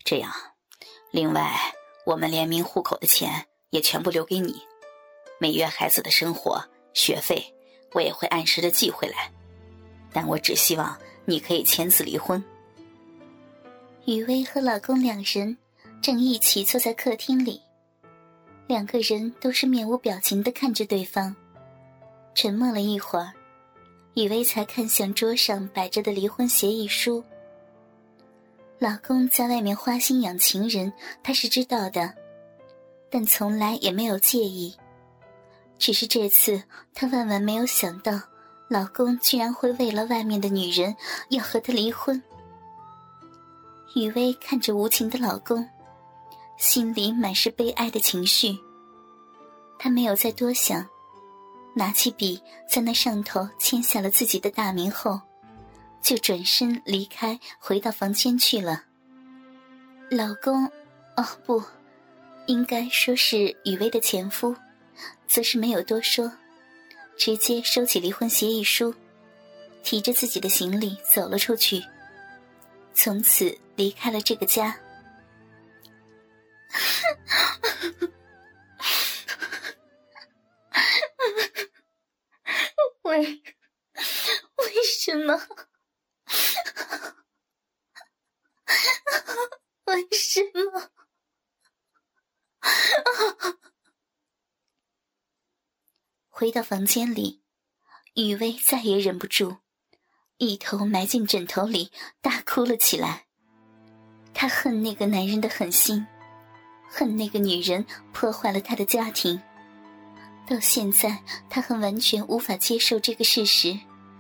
这样，另外我们联名户口的钱也全部留给你，每月孩子的生活学费我也会按时的寄回来，但我只希望你可以签字离婚。 雨薇和老公两人正一起坐在客厅里，两个人都是面无表情地看着对方。沉默了一会儿，雨薇才看向桌上摆着的离婚协议书。老公在外面花心养情人，她是知道的，但从来也没有介意。只是这次她万万没有想到，老公居然会为了外面的女人要和她离婚。雨薇看着无情的老公，心里满是悲哀的情绪。她没有再多想，拿起笔在那上头签下了自己的大名后，就转身离开，回到房间去了。老公，不，应该说是雨薇的前夫，则是没有多说，直接收起离婚协议书，提着自己的行李走了出去，从此离开了这个家。为什么？为什么？回到房间里，雨薇再也忍不住，一头埋进枕头里大哭了起来。她恨那个男人的狠心，恨那个女人破坏了她的家庭。到现在她还完全无法接受这个事实。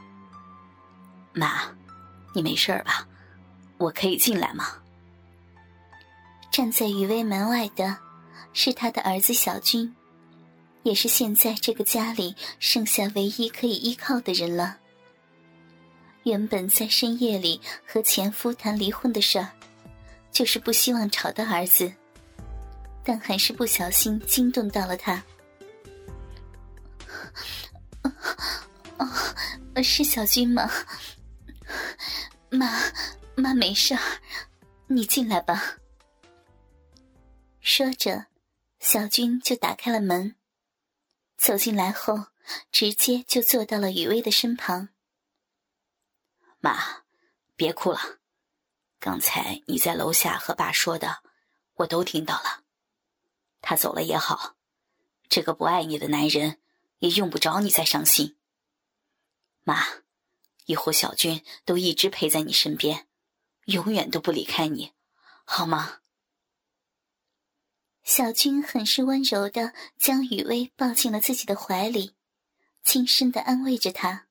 妈，你没事吧？我可以进来吗？ 站在雨薇门外的是她的儿子小军，也是现在这个家里剩下唯一可以依靠的人了。原本在深夜里和前夫谈离婚的事儿，就是不希望吵到儿子，但还是不小心惊动到了他。是小军吗？妈没事儿，你进来吧。说着，小军就打开了门，走进来后直接就坐到了雨薇的身旁。 妈，别哭了，刚才你在楼下和爸说的我都听到了，他走了也好，这个不爱你的男人也用不着你再伤心。妈，以后小军都一直陪在你身边，永远都不离开你，好吗？ 小军很是温柔地将雨薇抱进了自己的怀里，轻声地安慰着她。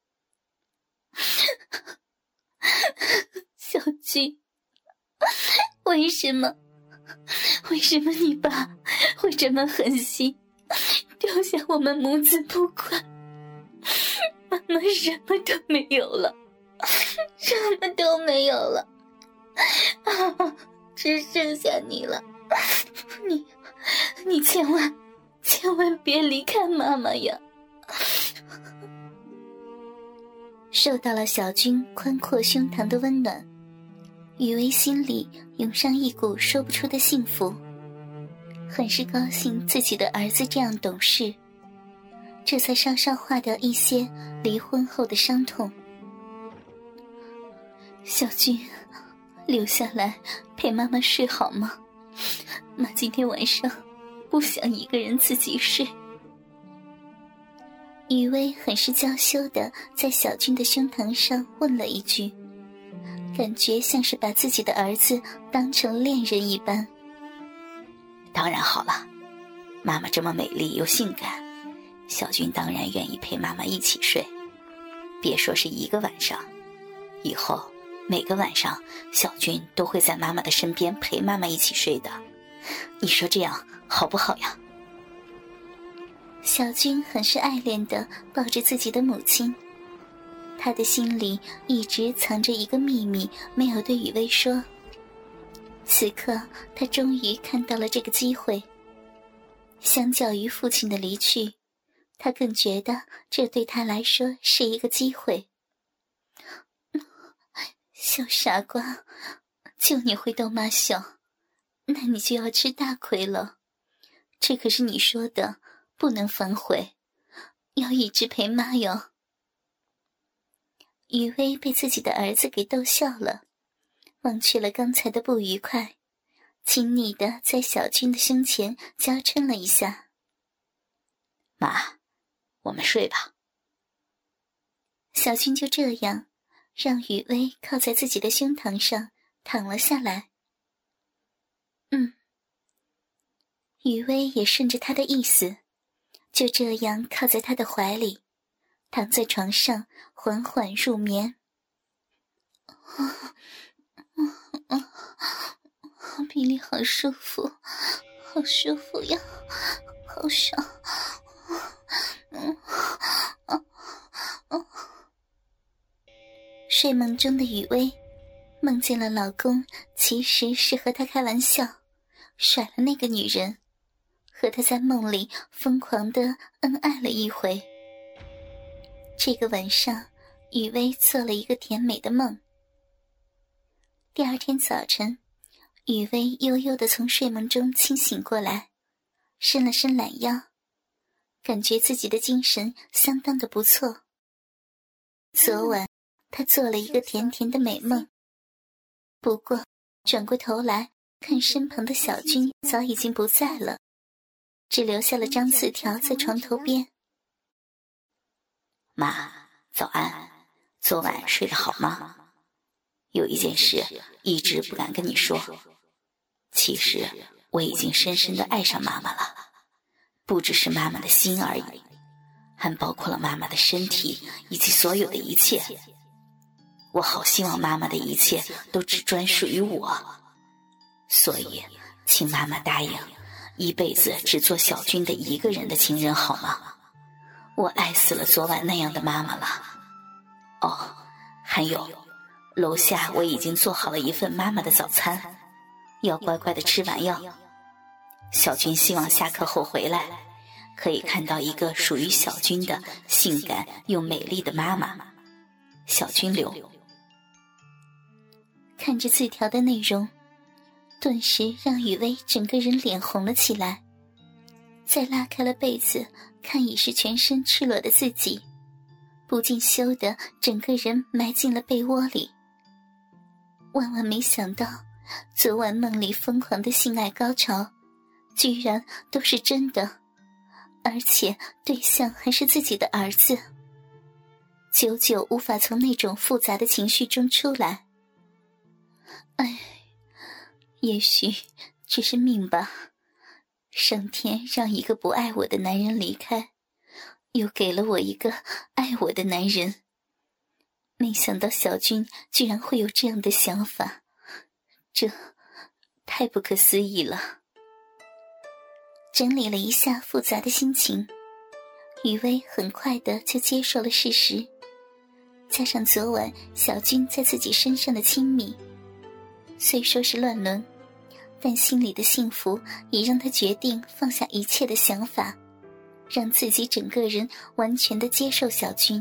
小军，为什么你爸会这么狠心，丢下我们母子不管？妈妈什么都没有了，什么都没有了，只剩下你了。你千万别离开妈妈呀！受到了小军宽阔胸膛的温暖，雨薇心里涌上一股说不出的幸福，很是高兴自己的儿子这样懂事，这才稍稍化掉一些离婚后的伤痛。小军，留下来陪妈妈睡好吗？妈今天晚上不想一个人自己睡。雨薇很是娇羞地在小军的胸膛上问了一句，感觉像是把自己的儿子当成恋人一般。 当然好了，妈妈这么美丽又性感，小军当然愿意陪妈妈一起睡，别说是一个晚上，以后每个晚上小军都会在妈妈的身边陪妈妈一起睡的，你说这样好不好呀？ 小军很是爱恋地抱着自己的母亲，他的心里一直藏着一个秘密，没有对雨薇说。此刻他终于看到了这个机会，相较于父亲的离去，他更觉得这对他来说是一个机会。小傻瓜， 就你会逗妈笑，那你就要吃大亏了。这可是你说的，不能反悔，要一直陪妈哟。雨薇被自己的儿子给逗笑了，忘却了刚才的不愉快，亲昵地在小军的胸前娇嗔了一下。 妈，我们睡吧。 小军就这样让雨薇靠在自己的胸膛上躺了下来。雨薇也顺着他的意思，就这样靠在他的怀里，躺在床上缓缓入眠。比利好舒服，好舒服呀，好爽。睡梦中的雨薇梦见了老公其实是和她开玩笑，甩了那个女人，和她在梦里疯狂地恩爱了一回。这个晚上，雨薇做了一个甜美的梦。第二天早晨，雨薇悠悠地从睡梦中清醒过来，伸了伸懒腰，感觉自己的精神相当的不错。昨晚她做了一个甜甜的美梦，不过转过头来看身旁的小军早已经不在了，只留下了张字条在床头边。 妈，早安，昨晚睡得好吗？有一件事一直不敢跟你说，其实我已经深深地爱上妈妈了，不只是妈妈的心而已，还包括了妈妈的身体以及所有的一切。我好希望妈妈的一切都只专属于我，所以请妈妈答应一辈子只做小军的一个人的情人好吗？我爱死了昨晚那样的妈妈了。哦，还有，楼下我已经做好了一份妈妈的早餐，要乖乖的吃完哟。小军希望下课后回来，可以看到一个属于小军的性感又美丽的妈妈。小军留。 看着字条的内容，顿时让雨薇整个人脸红了起来。再拉开了被子，看已是全身赤裸的自己，不禁羞得整个人埋进了被窝里。万万没想到，昨晚梦里疯狂的性爱高潮，居然都是真的，而且对象还是自己的儿子。久久无法从那种复杂的情绪中出来。也许只是命吧，上天让一个不爱我的男人离开，又给了我一个爱我的男人。没想到小军居然会有这样的想法，这太不可思议了。整理了一下复杂的心情，雨薇很快的就接受了事实，加上昨晚小军在自己身上的亲密，虽说是乱伦，但心里的幸福也让他决定放下一切的想法，让自己整个人完全的接受小军。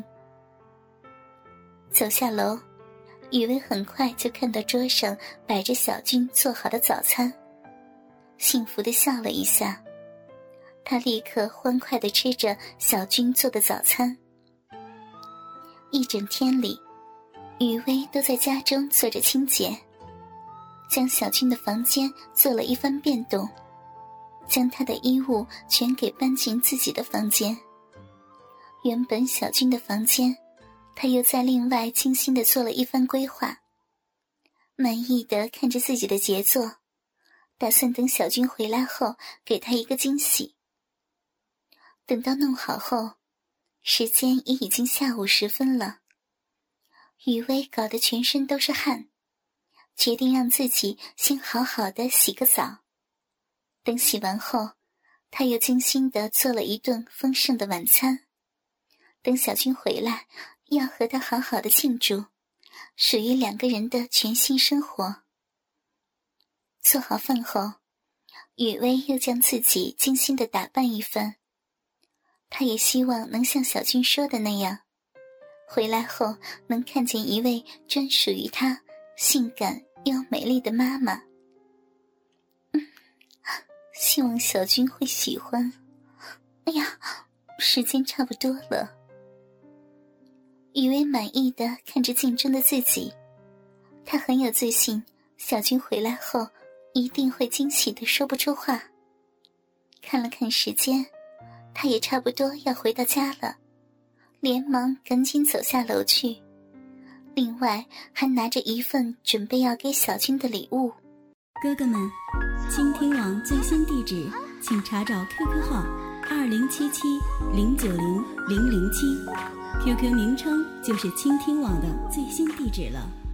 走下楼，雨薇很快就看到桌上摆着小军做好的早餐，幸福的笑了一下。她立刻欢快地吃着小军做的早餐。一整天里，雨薇都在家中做着清洁，将小军的房间做了一番变动，将他的衣物全给搬进自己的房间。原本小军的房间，他又在另外精心地做了一番规划。满意地看着自己的杰作，打算等小军回来后给他一个惊喜。等到弄好后，时间也已经下午时分了。雨薇搞得全身都是汗，决定让自己先好好的洗个澡。等洗完后，她又精心地做了一顿丰盛的晚餐。等小军回来，要和他好好的庆祝，属于两个人的全新生活。做好饭后，雨薇又将自己精心地打扮一番。她也希望能像小军说的那样，回来后能看见一位专属于她性感又美丽的妈妈。希望小军会喜欢。哎呀，时间差不多了。雨薇满意地看着镜中的自己，她很有自信，小军回来后一定会惊喜地说不出话。看了看时间，她也差不多要回到家了，连忙赶紧走下楼去，另外还拿着一份准备要给小军的礼物。 哥哥们，倾听网最新地址请查找 QQ 号2077090007，QQ 名称就是倾听网的最新地址了。